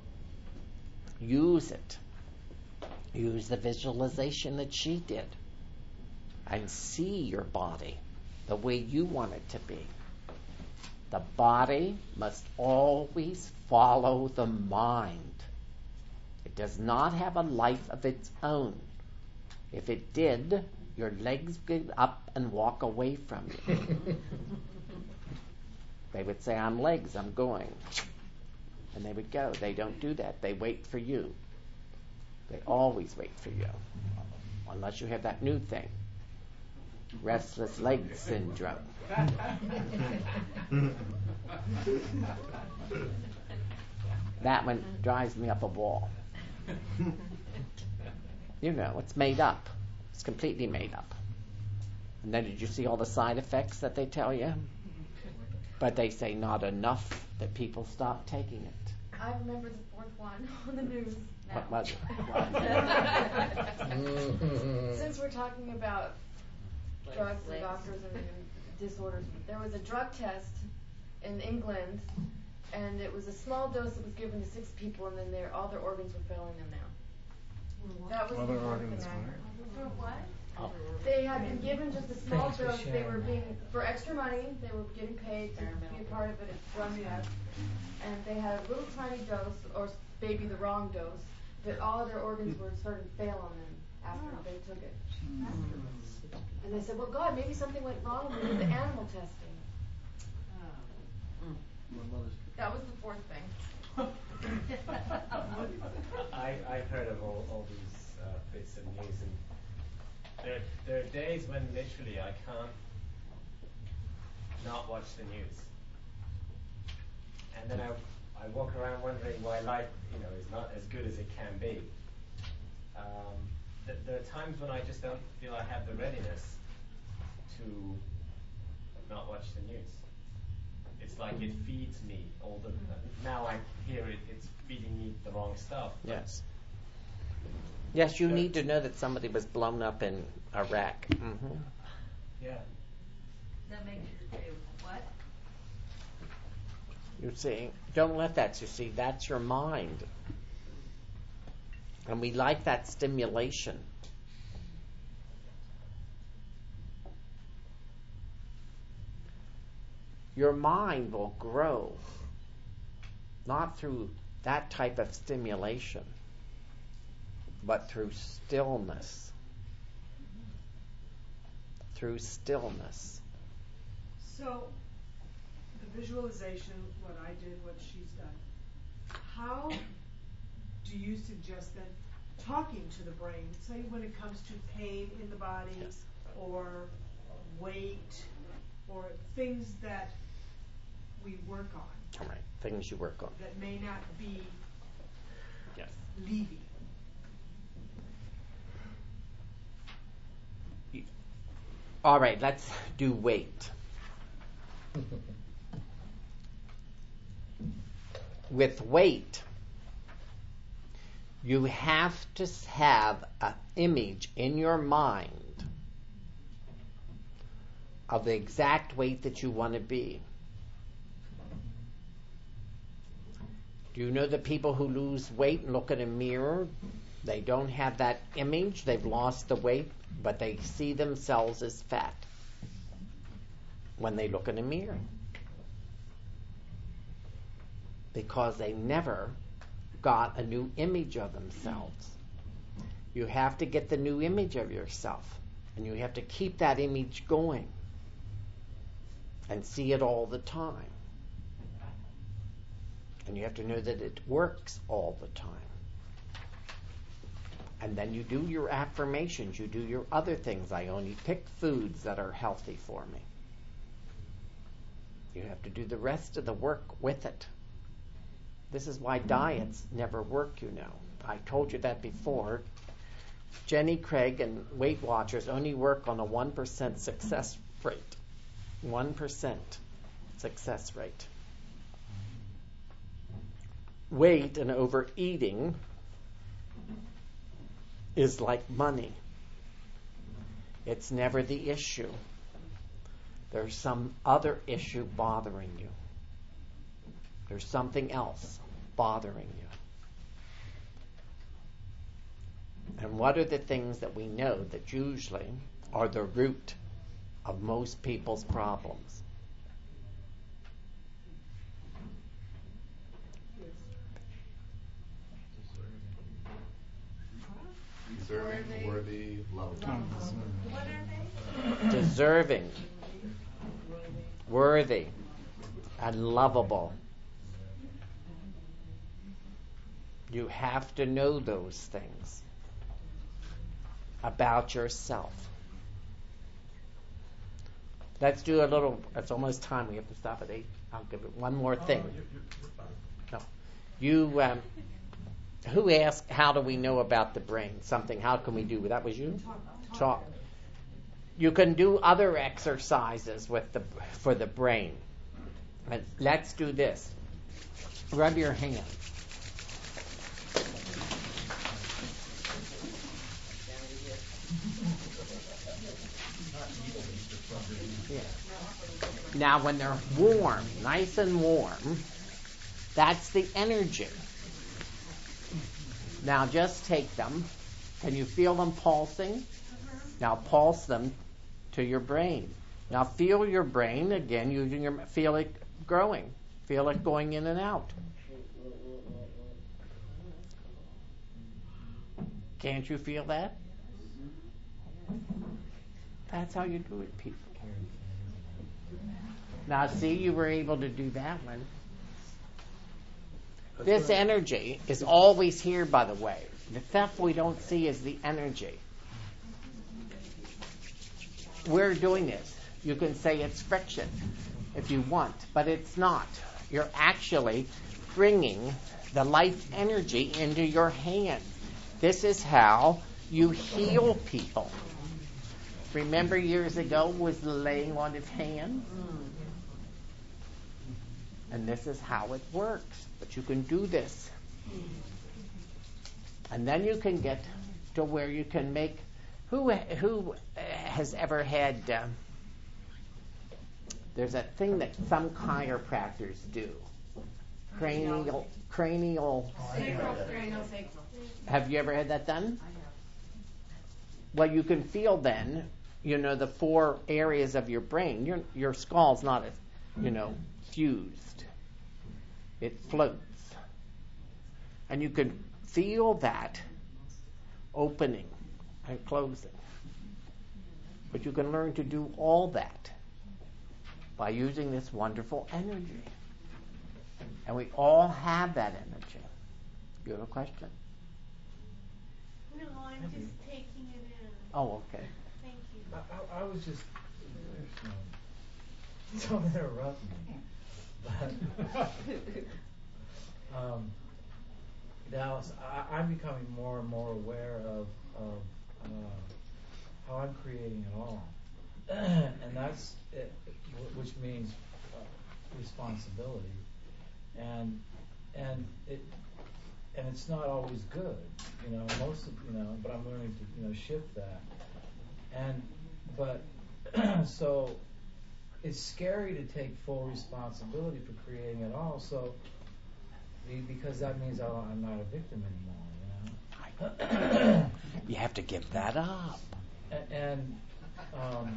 Use it. Use the visualization that she did. And see your body the way you want it to be. The body must always follow the mind. It does not have a life of its own. If it did, your legs get up and walk away from you. They would say, I'm legs, I'm going. And they would go. They don't do that. They wait for you. They always wait for you. Unless you have that new thing. Restless leg syndrome. That one drives me up a wall. You know, it's made up. It's completely made up. And then did you see all the side effects that they tell you? But they say not enough that people stop taking it. I remember the fourth one on the news now. What was it? Since we're talking about drugs and doctors and disorders, there was a drug test in England, and it was a small dose that was given to six people, and then their all their organs were failing them now. That was Other the fourth organs thing I heard. For what? Oh. They had been given just a small Thanks for dose. They sharing were that. being for extra money. They were getting paid to be a part of it at drug test, and they had a little tiny dose, or maybe the wrong dose, that all of their organs were starting to fail on them after they took it. And they said, "Well, God, maybe something went wrong when we did the animal testing." That was the fourth thing. I I've heard of all, all these uh, bits of news, and there there are days when literally I can't not watch the news, and then I I walk around wondering why life, you know, is not as good as it can be. Um, th- there are times when I just don't feel I have the readiness to not watch the news. It's like it feeds me all the. Uh, now I hear it. It's feeding me the wrong stuff. Yes. Yes, you need to know that somebody was blown up in Iraq. Mm-hmm. Yeah. That makes you say what? You see, don't let that. You see, that's your mind, and we like that stimulation. Your mind will grow, not through that type of stimulation, but through stillness. Through stillness. So, the visualization, what I did, what she's done, how do you suggest that talking to the brain, say when it comes to pain in the body, Yes. or weight, or things that we work on. All right, things you work on. That may not be Yes. Levy. All right, let's do weight. With weight, you have to have an image in your mind of the exact weight that you want to be. Do you know the people who lose weight and look in a mirror? They don't have that image. They've lost the weight, but they see themselves as fat when they look in a mirror. Because they never got a new image of themselves. You have to get the new image of yourself. And you have to keep that image going. And see it all the time. And you have to know that it works all the time. And then you do your affirmations. You do your other things. I only pick foods that are healthy for me. You have to do the rest of the work with it. This is why diets never work, you know. I told you that before. Jenny Craig and Weight Watchers only work on a one percent success rate. one percent success rate. Weight and overeating is like money. It's never the issue. There's some other issue bothering you. There's something else bothering you. And what are the things that we know that usually are the root of most people's problems? Deserving, worthy, lovable. What are they? Deserving, worthy, and lovable. You have to know those things about yourself. Let's do a little, it's almost time, we have to stop at eight. I'll give it one more thing. No. You, um, who asked, how do we know about the brain? Something, how can we do? That was you? Talk. You can do other exercises with the for the brain. But let's do this. Rub your hand. Yeah. Now when they're warm, nice and warm, that's the energy. Now just take them. Can you feel them pulsing? Now pulse them to your brain. Now feel your brain again using your, feel it growing. Feel it going in and out. Can't you feel that? That's how you do it, people. Now see, you were able to do that one. This energy is always here, by the way. The stuff we don't see is the energy. We're doing this. You can say it's friction if you want, but it's not. You're actually bringing the life energy into your hand. This is how you heal people. Remember years ago was laying on his hands? And this is how it works. But you can do this. And then you can get to where you can make... Who who has ever had... Uh, there's a thing that some chiropractors do. Cranial... Cranial... Sacral, cranial, sacral. Have you ever had that done? I have. Well, you can feel then, you know, the four areas of your brain. Your your skull's not, as, you know, fused. It floats. And you can feel that opening and closing. But you can learn to do all that by using this wonderful energy. And we all have that energy. You have a question? No, I'm just taking it in. Oh, okay. Thank you. I, I, I was just, don't interrupt me. um, Dallas, I, I'm becoming more and more aware of, of uh, how I'm creating it all, and that's it, which means uh, responsibility, and and it and it's not always good, you know. Most of you know, but I'm learning to you know shift that, and but so it's scary to take full responsibility for creating it all. So. Because that means I'm not a victim anymore, you know. You have to give that up. And, and um,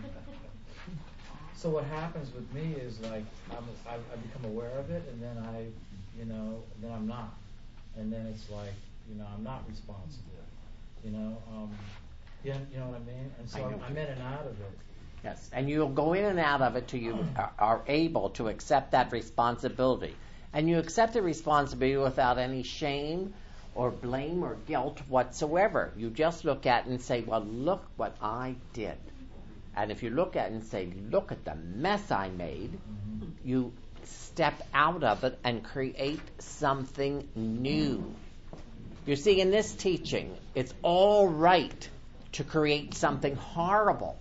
so what happens with me is like I'm, I, I become aware of it, and then I, you know, then I'm not, and then it's like you know I'm not responsible, you know. Um, you, you know what I mean? And so I'm, I'm in and out of it. Yes, and you'll go in and out of it till you are, are able to accept that responsibility. And you accept the responsibility without any shame or blame or guilt whatsoever. You just look at it and say, well, look what I did. And if you look at it and say, look at the mess I made, mm-hmm. you step out of it and create something new. You see, in this teaching, it's all right to create something horrible.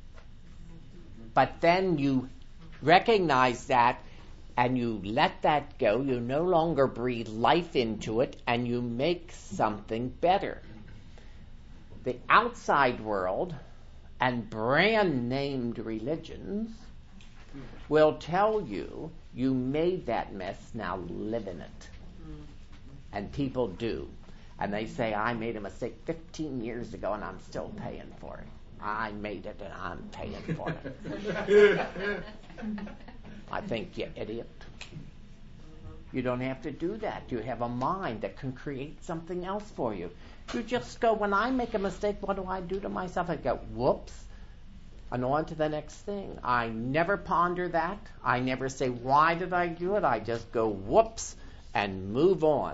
But then you recognize that and you let that go, you no longer breathe life into it, and you make something better. The outside world and brand-named religions will tell you, you made that mess, now live in it. And people do. And they say, I made a mistake fifteen years ago, and I'm still paying for it. I made it, and I'm paying for it. I think, you idiot. You don't have to do that. You have a mind that can create something else for you. You just go, when I make a mistake, what do I do to myself? I go, whoops, and on to the next thing. I never ponder that. I never say, why did I do it? I just go, whoops, and move on.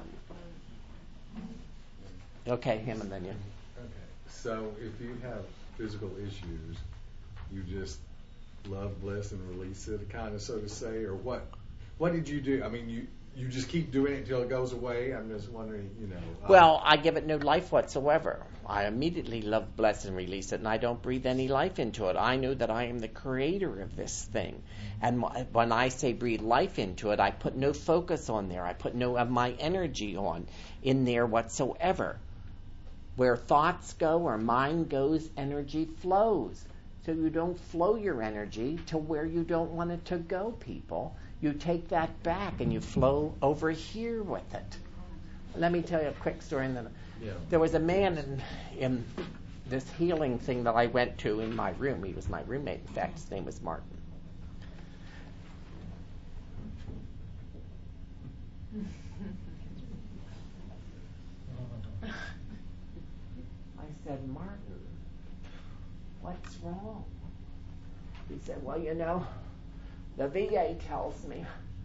Okay, him and then you. Okay, so if you have physical issues, you just love, bless, and release it, kind of, so to say, or what? What did you do? I mean, you you just keep doing it until it goes away. I'm just wondering, you know. Um, well, I give it no life whatsoever. I immediately love, bless, and release it, and I don't breathe any life into it. I know that I am the creator of this thing, and when I say breathe life into it, I put no focus on there. I put no of my energy on in there whatsoever. Where thoughts go or mind goes, energy flows. So you don't flow your energy to where you don't want it to go, people. You take that back and you flow over here with it. Let me tell you a quick story. And then yeah. There was a man in, in this healing thing that I went to in my room. He was my roommate. In fact, his name was Martin. I said, Martin, what's wrong? He said, well, you know, the V A tells me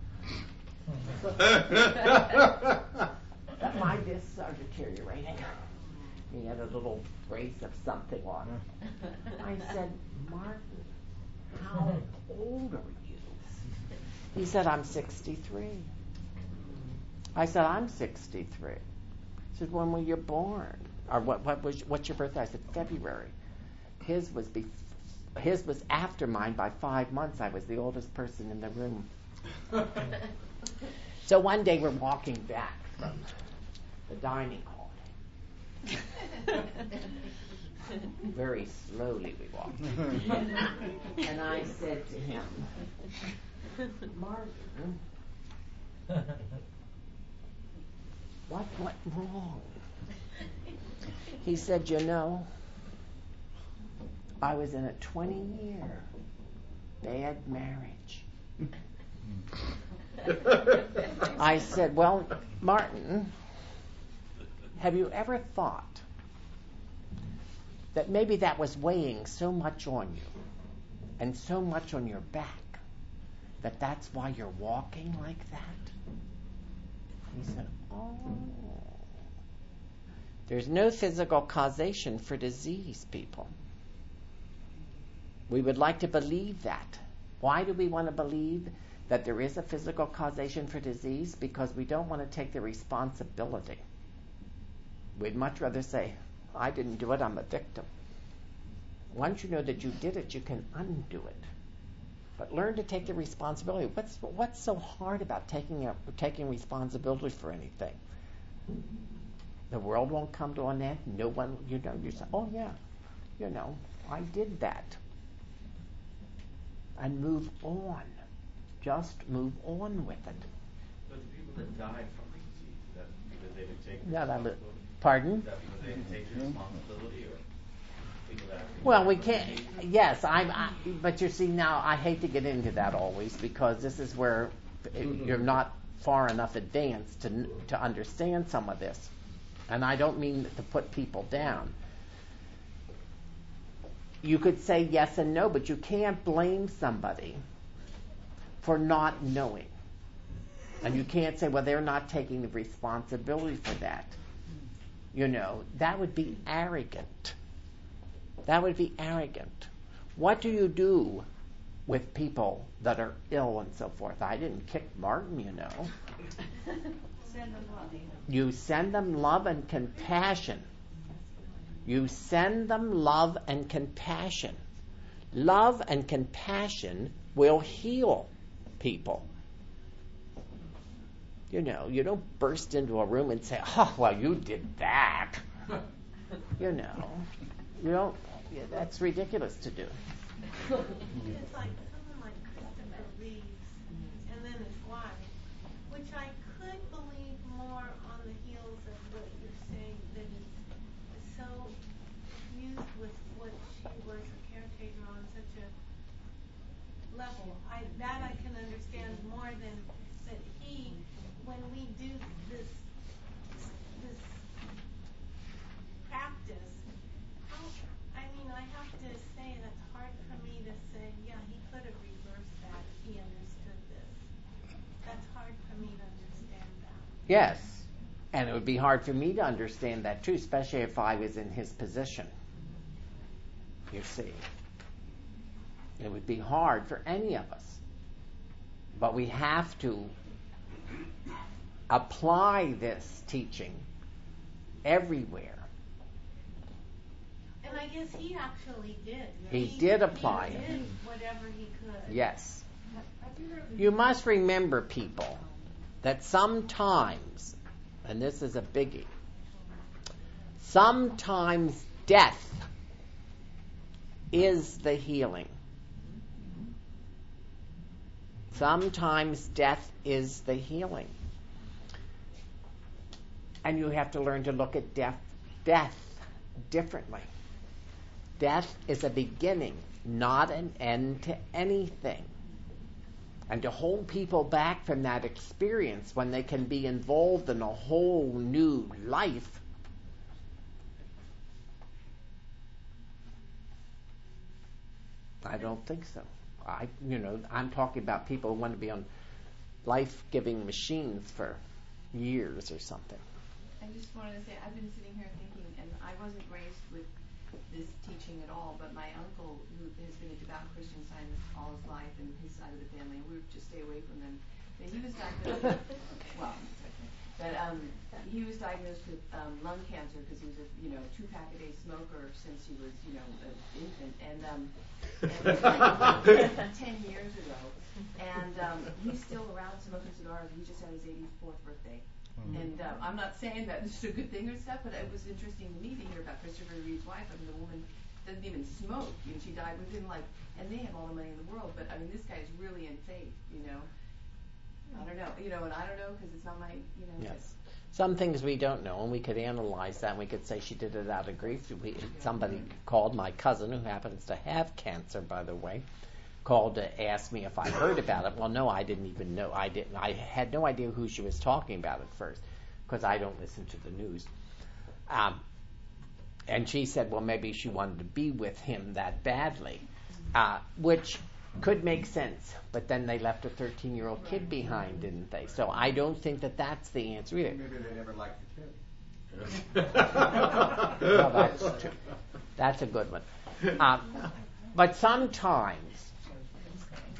that my discs are deteriorating. He had a little brace of something on him. I said, Martin, how old are you? He said, I'm sixty-three. I said, I'm sixty-three. He said, when were you born? Or what, what was, what's your birthday? I said, February. His was before. His was after mine by five months. I was the oldest person in the room. So one day we're walking back from the dining hall. Very slowly we walked. And I said to him, Martin, what went wrong? He said, you know, I was in a twenty-year bad marriage. I said, well, Martin, have you ever thought that maybe that was weighing so much on you and so much on your back that that's why you're walking like that? He said, oh. There's no physical causation for disease, people. We would like to believe that, Why do we want to believe that there is a physical causation for disease? Because we don't want to take the responsibility. We'd much rather say, I didn't do it, I'm a victim. Once you know that you did it, you can undo it. But learn to take the responsibility. What's what's so hard about taking a, taking responsibility for anything? The world won't come to an end. No one, you know, you say, oh yeah, you know, I did that. And move on. Just move on with it. But the people that died from the disease, is that because they didn't take Yeah, that, responsibility? pardon? Is that because they didn't take the responsibility, or people that actually Well, we died can't. from the disease? Yes, I'm. I, but you see, now I hate to get into that always because this is where you're not far enough advanced to to understand some of this, and I don't mean to put people down. You could say yes and no, but you can't blame somebody for not knowing, and you can't say, well, they're not taking the responsibility for that. You know, that would be arrogant. That would be arrogant. What do you do with people that are ill and so forth? I didn't kick Martin, you know. Send them love. You send them love and compassion. You send them love and compassion. Love and compassion will heal people. You know, you don't burst into a room and say, oh, well, you did that. You know, you don't, yeah, that's ridiculous to do. It's like someone like Christopher Reeves and then his wife, which I could believe more on the heels of what you're saying, that is so fused with what she was a caretaker on such a level. I, that I can understand more than that he, when we do this this practice, how, I mean, I have to say that's hard for me to say, yeah, he could have reversed that if he understood this. That's hard for me to understand that. Yes, and it would be hard for me to understand that too, especially if I was in his position. You see, it would be hard for any of us. But we have to apply this teaching everywhere. And I guess he actually did. He did apply he it. did whatever he could. Yes. You must remember, people, that sometimes, and this is a biggie, sometimes death is the healing. Sometimes death is the healing. And you have to learn to look at death, death differently. Death is a beginning, not an end to anything. And to hold people back from that experience when they can be involved in a whole new life, I don't think so. I, you know, I'm talking about people who want to be on life-giving machines for years or something. I just wanted to say, I've been sitting here thinking, and I wasn't raised with this teaching at all, but my uncle, who has been a devout Christian Scientist all his life, and his side of the family, and we would just stay away from them. But he was diagnosed with, well, but um, he was diagnosed with um, lung cancer because he was a, you know, two-pack-a-day smoker since he was, you know, an infant, and, um, and ten years ago. And um, he's still around smoking cigars. He just had his eighty-fourth birthday. Mm-hmm. And um, I'm not saying that it's a good thing or stuff, but it was interesting to me to hear about Christopher Reeve's wife. I mean, the woman doesn't even smoke, and she died within like, and they have all the money in the world. But I mean, this guy is really in faith, you know. I don't know, you know, and I don't know because it's not my, you know. Yes. Some things we don't know, and we could analyze that, and we could say she did it out of grief. We, somebody called my cousin, who happens to have cancer, by the way, called to ask me if I heard about it. Well, no, I didn't even know. I didn't. I had no idea who she was talking about at first, because I don't listen to the news. Um, and she said, well, maybe she wanted to be with him that badly, uh, which could make sense. But then they left a thirteen-year-old kid behind, didn't they? So I don't think that that's the answer either. Maybe they never liked the kid. Well, that's true. That's a good one. Um, but sometimes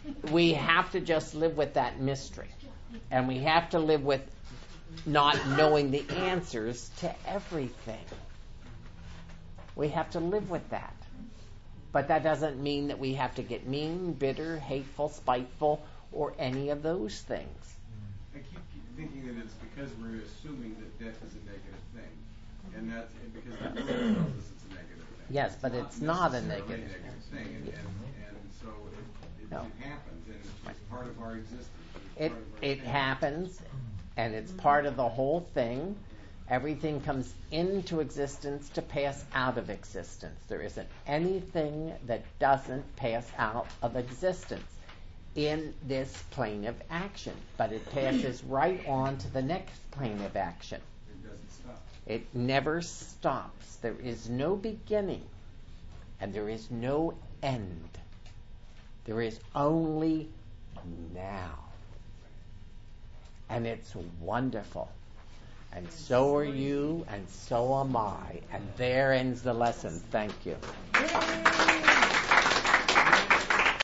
we have to just live with that mystery. And we have to live with not knowing the answers to everything. We have to live with that. But that doesn't mean that we have to get mean, bitter, hateful, spiteful, or any of those things. I keep thinking that it's because we're assuming that death is a negative thing. And that's and because the Bible tells us it's a negative thing. Yes, but it's not a necessarily negative a negative thing. And, and, and so it, it, No. it happens, and it's just part of our existence. It's It part of our it thing. happens, and it's part of the whole thing. Everything comes into existence to pass out of existence. There isn't anything that doesn't pass out of existence in this plane of action, but it passes right on to the next plane of action. It doesn't stop. It never stops. There is no beginning, and there is no end. There is only now. And it's wonderful. And so are you, and so am I. And there ends the lesson. Thank you.